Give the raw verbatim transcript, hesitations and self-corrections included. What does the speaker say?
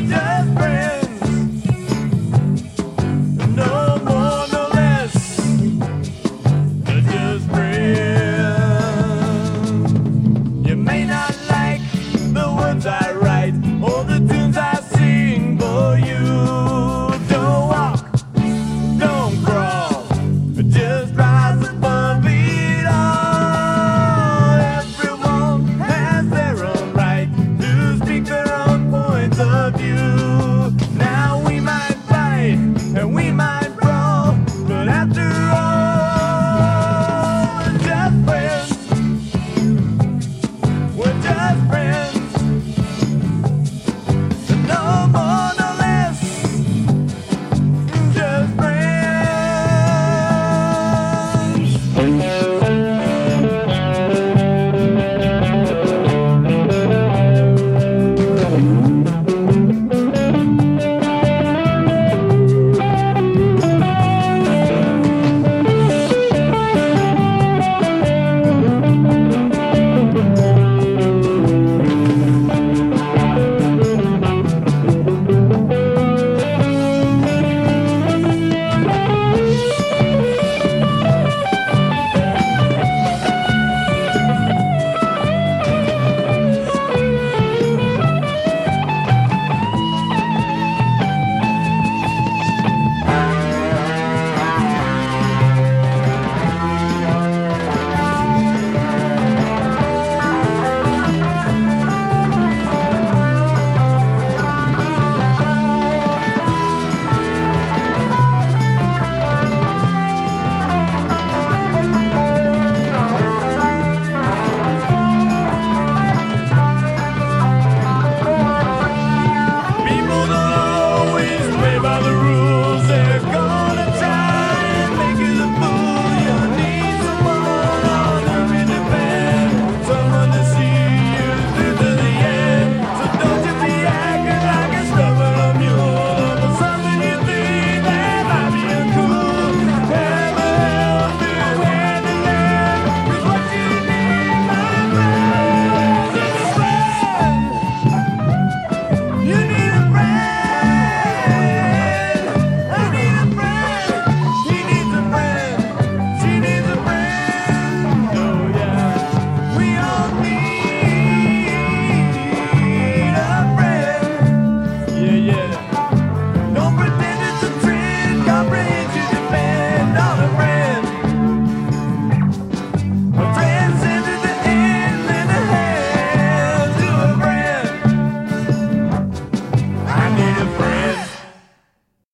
just friends. No more, no less, just friends. You may not like the words I write or the tunes I sing, but you don't walk, don't crawl, just rise above it all. Everyone has their own right to speak their own points of view.